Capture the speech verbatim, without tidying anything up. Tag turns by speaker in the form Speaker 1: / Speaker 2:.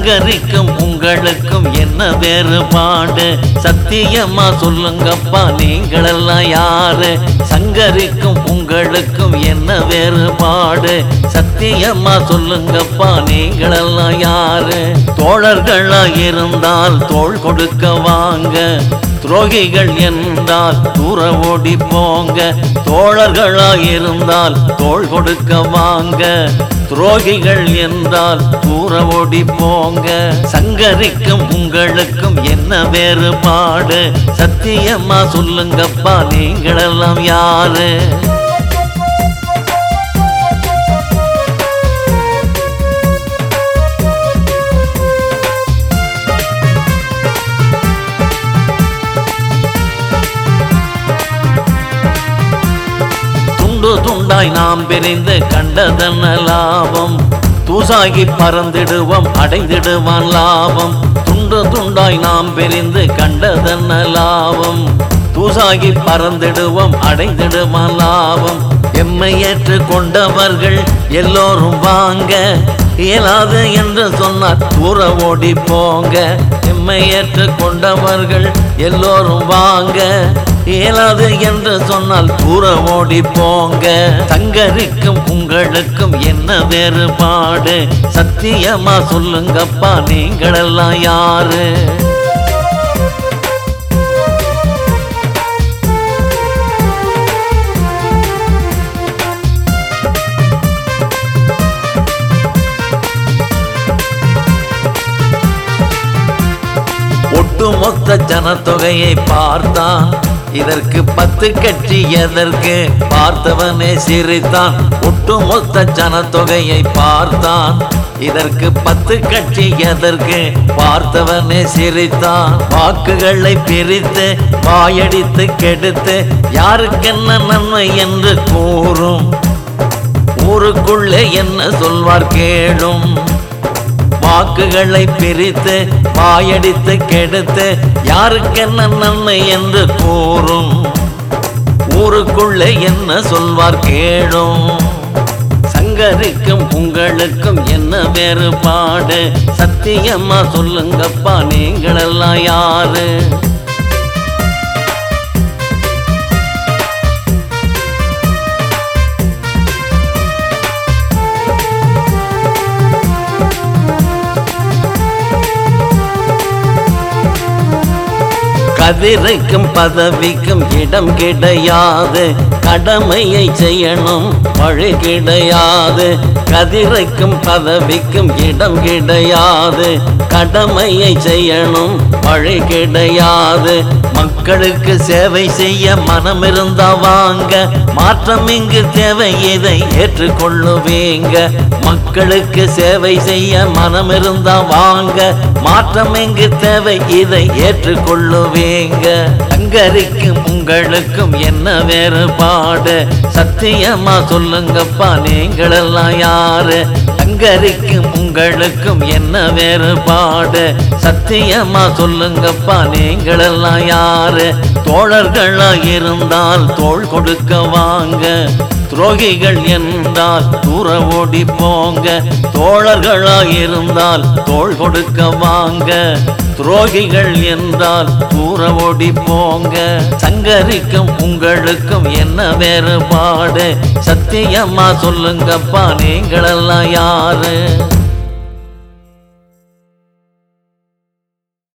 Speaker 1: சங்கரிக்கும் உங்களுக்கும் என்ன வேறுபாடு? சத்தியமா சொல்லுங்கப்பா நீங்களெல்லாம் யாரு? சங்கரிக்கும் உங்களுக்கும் என்ன வேறுபாடு? சத்தியமா சொல்லுங்கப்பா நீங்களெல்லாம் யாரு? தோழர்களா இருந்தால் தோள் கொடுக்க வாங்க, துரோகிகள் என்றால் தூர ஓடி போங்க. தோழர்களா இருந்தால் தோள் கொடுக்க வாங்க, துரோகிகள் என்றால் தூர ஓடி போங்க. சங்கரிக்கும் உங்களுக்கும் என்ன வேறுபாடு? சத்தியமா சொல்லுங்கப்பா நீங்களெல்லாம் யாரு? துண்டு துண்டாய் நாம் பிரிந்து கண்டதன லாபம், தூசாகி பறந்திடுவோம் அடைந்திடுவான் லாபம். துண்டு துண்டாய் நாம் பிரிந்து கண்டதன லாபம், தூசாகி பறந்திடுவோம் அடைந்திடுவான் லாபம். எம்மை ஏற்று கொண்டவர்கள் எல்லோரும் வாங்க, இயலாது என்று சொன்னார் தூர ஓடி போங்க. எம்மை ஏற்று கொண்டவர்கள் எல்லோரும் வாங்க, இயலாது என்று சொன்னால் தூர ஓடி போங்க. சங்கரிக்கும் உங்களுக்கும் என்ன வேறுபாடு? சத்தியமா சொல்லுங்கப்பா நீங்களெல்லாம் யாரு? ஒட்டுமொத்த ஜனத்தொகையை பார்த்தான், இதற்கு பத்து கட்சி எதற்கு? பார்த்தவனே சிரித்தான். ஒட்டுமொத்த ஜனத்தொகையை பார்த்தான், இதற்கு பத்து கட்சி எதற்கு? பார்த்தவனே சிரித்தான். வாக்குகளை பிரித்து வாயடித்து கெடுத்து யாருக்கென்ன நன்மை என்று கூறும், ஊருக்குள்ளே என்ன சொல்வார் கேளும். வாக்குகளை பிரித்து வாயடித்து கெடுத்து யாருக்கென்ன நன்மை என்று கூறும், ஊருக்குள்ளே என்ன சொல்வார் கேளும். சங்கரிக்கும் உங்களுக்கும் என்ன வேறுபாடு? சத்தியமா சொல்லுங்கப்பா நீங்களெல்லாம் யாரு? கதிரைக்கும் பதவிக்கும் இடம் கிடையாது, கடமையை செய்யணும் வழி கிடையாது. கதிரைக்கும் பதவிக்கும் இடம் கிடையாது, கடமையை செய்யணும் வழி கிடையாது. மக்களுக்கு சேவை செய்ய மனம் இருந்தா வாங்க, மாற்றம் இங்கு தேவை இதை ஏற்றுக்கொள்ளுவீங்க. மக்களுக்கு சேவை செய்ய மனம் இருந்தா வாங்க, மாற்றம் இங்கு தேவை இதை ஏற்றுக்கொள்ளுவீங்க. சங்கரிக்கும் உங்களுக்கும் என்ன வேறுபாடு? சத்தியமா சொல்லுங்கப்பா நீங்களெல்லாம் யாரு? சங்கரிக்கும் உங்களுக்கும் என்ன வேறுபாடு? சத்தியமா சொல்லுங்கப்பா நீங்களெல்லாம் யாரு? தோழர்களா இருந்தால் தோள் கொடுக்க வாங்க, துரோகிகள் என்றால் தூர ஓடி போங்க. தோழர்களா இருந்தால் தோள் கொடுக்க வாங்க, துரோகிகள் என்றால் தூர ஓடி போங்க. சங்கரிக்கும் உங்களுக்கும் என்ன வேறுபாடு? சத்தியமா சொல்லுங்கப்பா நீங்களெல்லாம் யாரு?